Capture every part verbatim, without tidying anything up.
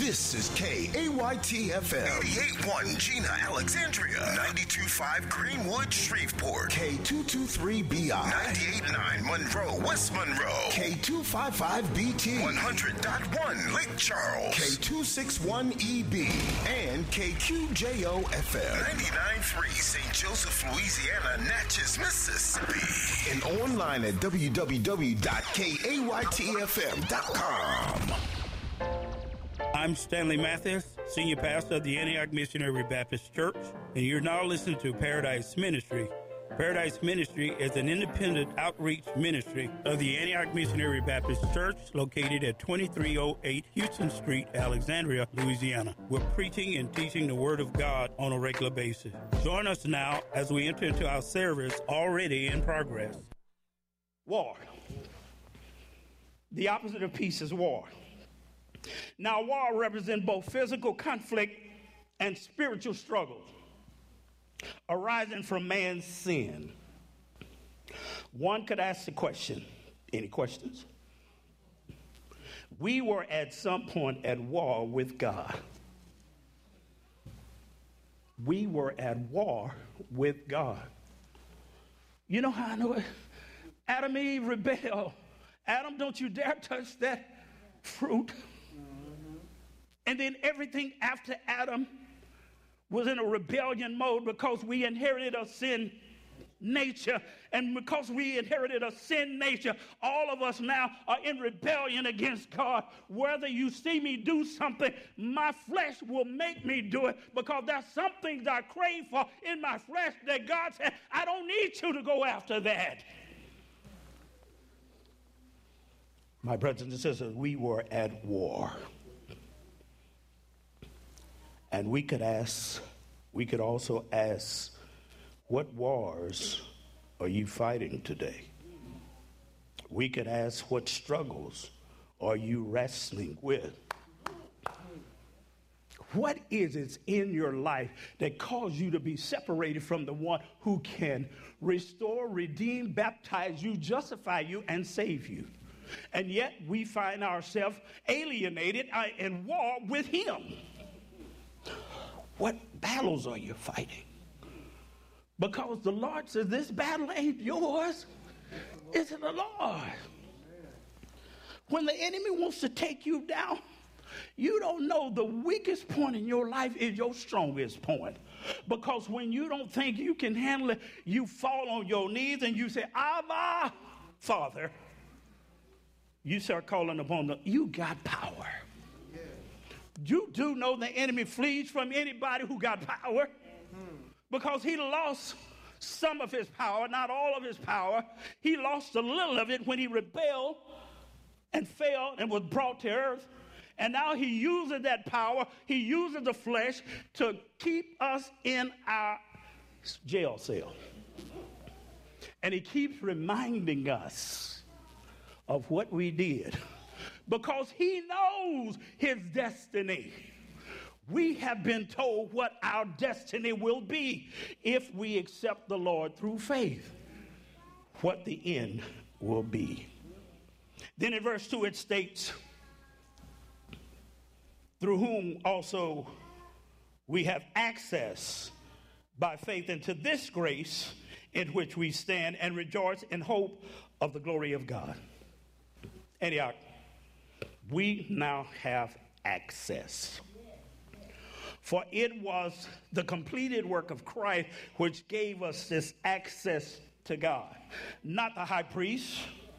This is K A Y T F M. eighty-eight point one Gina, Alexandria. ninety-two point five Greenwood, Shreveport. K two two three B I. ninety-eight point nine Monroe, West Monroe. K two five five B T. one hundred point one Lake Charles. K two six one E B. And K Q J O F M. ninety-nine point three Saint Joseph, Louisiana, Natchez, Mississippi. And online at w w w dot k a y t f m dot com. I'm Stanley Mathis, Senior Pastor of the Antioch Missionary Baptist Church, and you're now listening to Paradise Ministry. Paradise Ministry is an independent outreach ministry of the Antioch Missionary Baptist Church located at twenty-three oh eight Houston Street, Alexandria, Louisiana. We're preaching and teaching the Word of God on a regular basis. Join us now as we enter into our service already in progress. War. The opposite of peace is war. Now, war represents both physical conflict and spiritual struggles arising from man's sin. One could ask the question, any questions? We were at some point at war with God. We were at war with God. You know how I know it? Adam and Eve rebelled. Adam, don't you dare touch that fruit. And then everything after Adam was in a rebellion mode because we inherited a sin nature. And because we inherited a sin nature, all of us now are in rebellion against God. Whether you see me do something, my flesh will make me do it because there's some things I crave for in my flesh that God said, I don't need you to go after that. My brothers and sisters, we were at war. And we could ask, we could also ask, what wars are you fighting today? We could ask, what struggles are you wrestling with? What is it in your life that caused you to be separated from the one who can restore, redeem, baptize you, justify you, and save you? And yet we find ourselves alienated in war with him. What battles are you fighting? Because the Lord says this battle ain't yours, it's the Lord. When the enemy wants to take you down, you don't know the weakest point in your life is your strongest point. Because when you don't think you can handle it, you fall on your knees and you say, Abba, Father. You start calling upon the, you got power. You do know the enemy flees from anybody who got power because he lost some of his power, not all of his power. He lost a little of it when he rebelled and fell and was brought to earth. And now he uses that power, he uses the flesh to keep us in our jail cell. And he keeps reminding us of what we did. Because he knows his destiny. We have been told what our destiny will be if we accept the Lord through faith, what the end will be. Then in verse two it states, through whom also we have access by faith into this grace in which we stand and rejoice in hope of the glory of God. Antioch. We now have access. For it was the completed work of Christ which gave us this access to God. Not the high priest.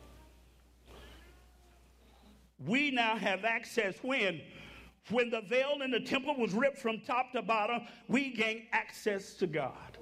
We now have access when? When the veil in the temple was ripped from top to bottom, we gained access to God.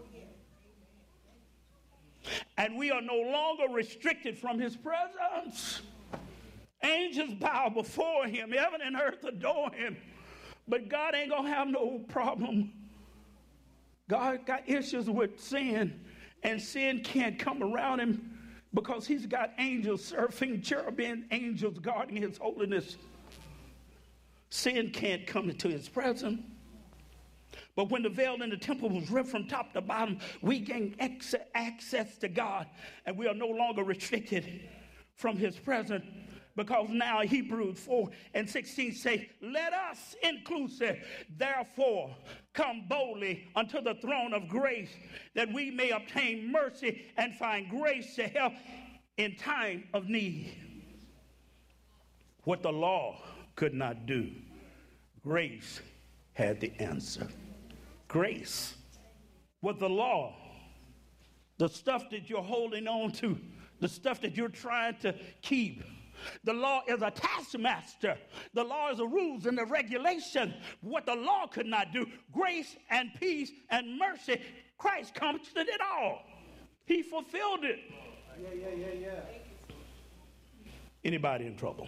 And we are no longer restricted from his presence. Angels bow before him. Heaven and earth adore him. But God ain't going to have no problem. God got issues with sin, and sin can't come around him because he's got angels surfing, cherubim angels guarding his holiness. Sin can't come into his presence. But when the veil in the temple was ripped from top to bottom, we gained access to God, and we are no longer restricted from his presence. Because now Hebrews four and sixteen say, let us inclusive, therefore, come boldly unto the throne of grace, that we may obtain mercy and find grace to help in time of need. What the law could not do, grace had the answer. Grace. What the law, the stuff that you're holding on to, the stuff that you're trying to keep, the law is a taskmaster. The law is the rules and the regulation. What the law could not do, grace and peace and mercy, Christ accomplished it all. He fulfilled it. Yeah, yeah, yeah, yeah. Anybody in trouble?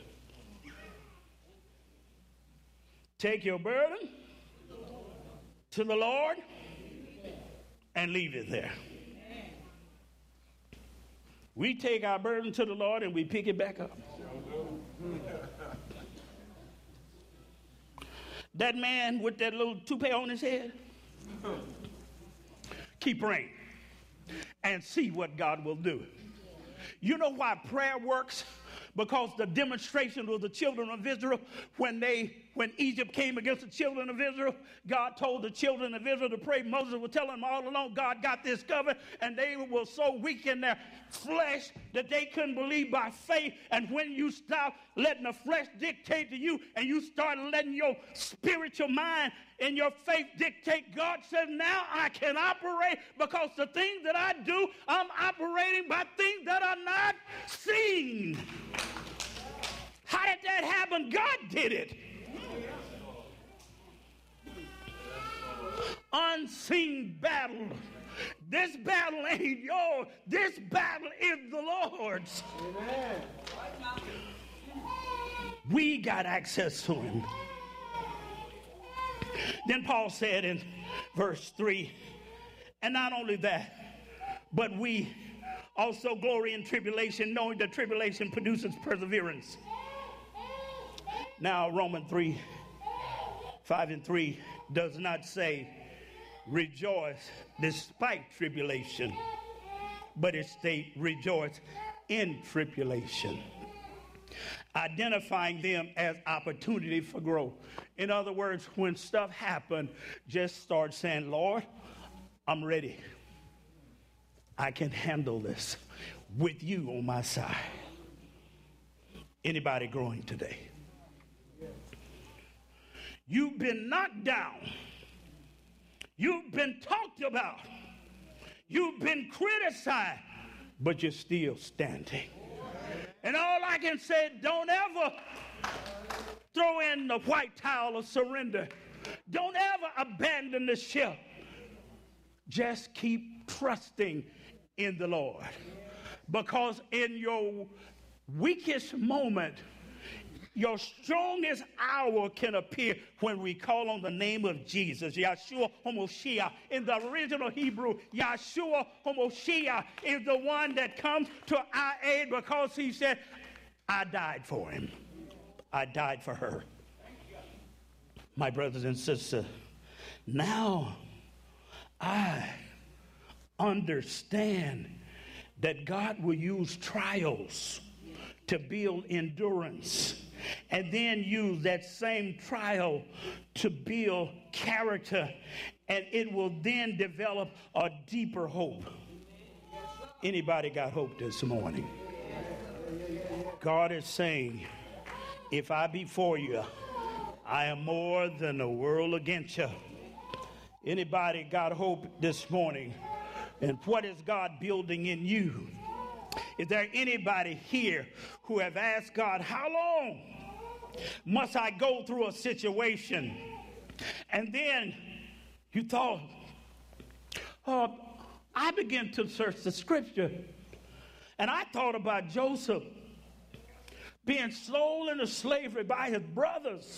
Take your burden to the Lord and leave it there. We take our burden to the Lord and we pick it back up. That man with that little toupee on his head, keep praying and see what God will do. You know why prayer works? Because the demonstration of the children of Israel, when they, when Egypt came against the children of Israel, God told the children of Israel to pray. Moses was telling them all along, God got this covered, and they were so weak in their flesh that they couldn't believe by faith. And when you stop letting the flesh dictate to you, and you start letting your spiritual mind and your faith dictate, God says, now I can operate, because the things that I do, I'm operating by things that are not seen. How did that happen? God did it. Unseen battle. This battle ain't yours. This battle is the Lord's. Amen. We got access to him. Then Paul said in verse three, and not only that, but we also glory in tribulation, knowing that tribulation produces perseverance. Now, Romans three, five and three does not say rejoice despite tribulation, but it states rejoice in tribulation, identifying them as opportunity for growth. In other words, when stuff happens, just start saying, Lord, I'm ready. I can handle this with you on my side. Anybody growing today? You've been knocked down. You've been talked about. You've been criticized, but you're still standing. And all I can say, don't ever throw in the white towel of surrender. Don't ever abandon the ship. Just keep trusting in the Lord. Because in your weakest moment, your strongest hour can appear when we call on the name of Jesus. Yahshua HaMashiach. In the original Hebrew, Yahshua HaMashiach is the one that comes to our aid, because he said, I died for him. I died for her. My brothers and sisters, now I understand that God will use trials to build endurance, and then use that same trial to build character, and it will then develop a deeper hope. Anybody got hope this morning? God is saying, if I be for you, I am more than the world against you. Anybody got hope this morning? And what is God building in you? Is there anybody here who have asked God, how long must I go through a situation? And then you thought, oh, I began to search the scripture, and I thought about Joseph being sold into slavery by his brothers.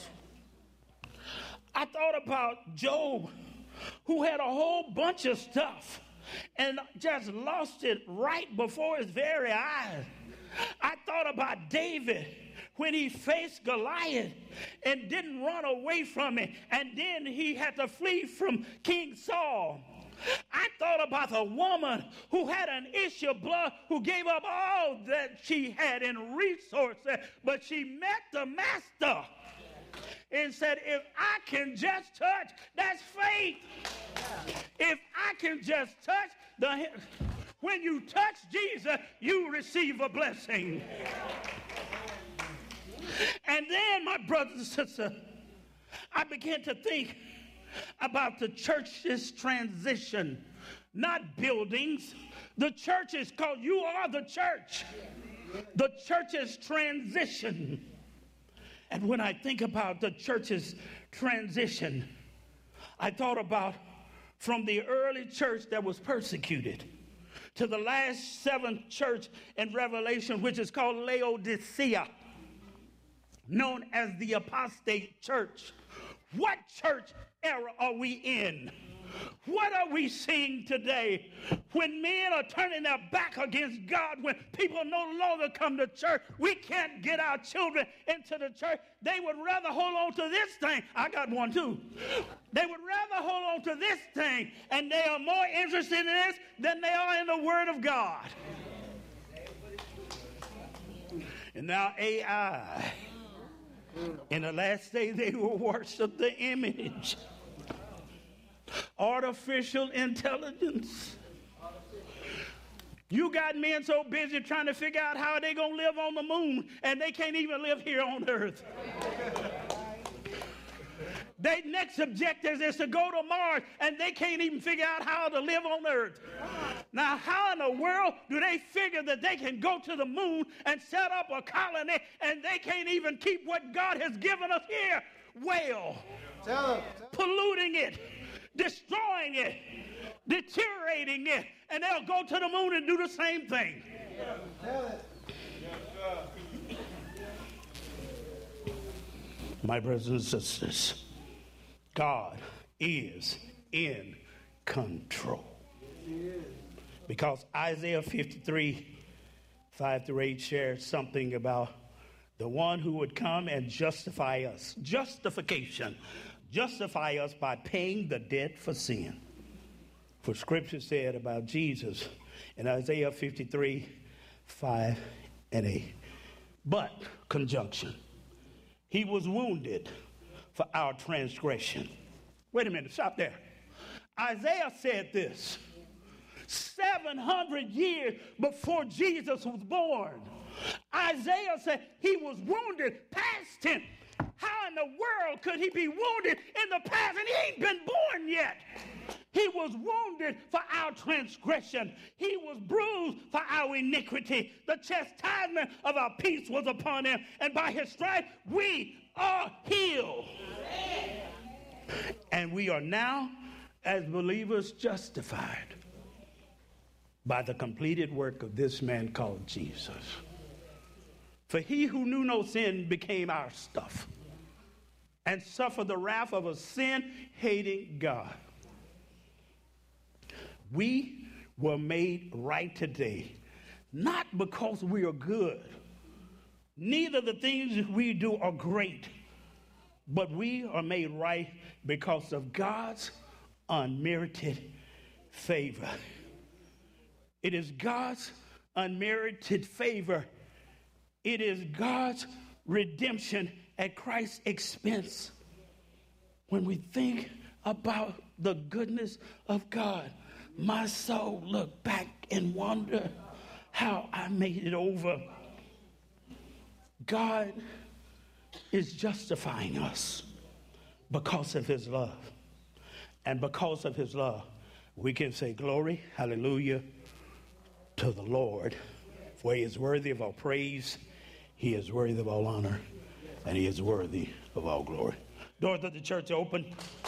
I thought about Job, who had a whole bunch of stuff and just lost it right before his very eyes. I thought about David when he faced Goliath and didn't run away from it, and then he had to flee from King Saul. I thought about the woman who had an issue of blood, who gave up all that she had in resources, but she met the master and said, if I can just touch, that's faith. If I can just touch the, when you touch Jesus, you receive a blessing. And then, my brothers and sisters, I began to think about the church's transition, not buildings. The church is called, you are the church. The church's transition. And when I think about the church's transition, I thought about from the early church that was persecuted to the last seventh church in Revelation, which is called Laodicea, known as the apostate church. What church era are we in? What are we seeing today when men are turning their back against God, when people no longer come to church? We can't get our children into the church. They would rather hold on to this thing. I got one too. They would rather hold on to this thing, and they are more interested in this than they are in the Word of God. And now A I. In the last day, they will worship the image. Artificial intelligence. You got men so busy trying to figure out how they're going to live on the moon, and they can't even live here on earth. Their next objective is to go to Mars, and they can't even figure out how to live on earth. Now, how in the world do they figure that they can go to the moon and set up a colony, and they can't even keep what God has given us here? Well, tell them, tell them. Polluting it, destroying it, deteriorating it, and they'll go to the moon and do the same thing. Tell it. My brothers and sisters, God is in control. Because Isaiah fifty-three, five through eight shares something about the one who would come and justify us. Justification. Justify us by paying the debt for sin. For Scripture said about Jesus in Isaiah fifty-three, five and eight. But, conjunction, he was wounded for our transgression. Wait a minute, stop there. Isaiah said this seven hundred years before Jesus was born. Isaiah said he was wounded, past tense. How in the world could he be wounded in the past and he ain't been born yet? He was wounded for our transgression. He was bruised for our iniquity. The chastisement of our peace was upon him, and by his stripes we are healed. And we are now, as believers, justified by the completed work of this man called Jesus. For he who knew no sin became our stuff and suffered the wrath of a sin-hating God. We were made right today, not because we are good. Neither the things we do are great, but we are made right because of God's unmerited favor. It is God's unmerited favor. It is God's redemption at Christ's expense. When we think about the goodness of God, my soul look back and wonder how I made it over. God is justifying us because of his love. And because of his love, we can say glory, hallelujah, to the Lord. For he is worthy of all praise, he is worthy of all honor, and he is worthy of all glory. Doors of the church are open.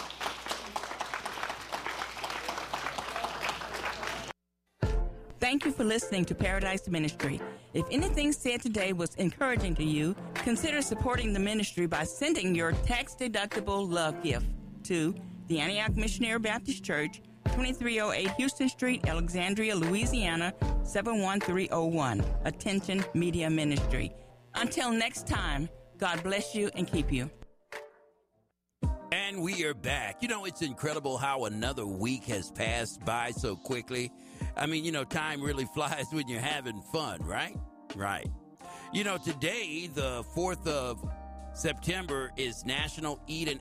Thank you for listening to Paradise Ministry. If anything said today was encouraging to you, consider supporting the ministry by sending your tax-deductible love gift to the Antioch Missionary Baptist Church, twenty-three oh eight Houston Street, Alexandria, Louisiana, seven one three oh one. Attention Media Ministry. Until next time, God bless you and keep you. And we are back. You know, it's incredible how another week has passed by so quickly. I mean, you know, time really flies when you're having fun, right? Right. You know, today, the fourth of September, is National Eat an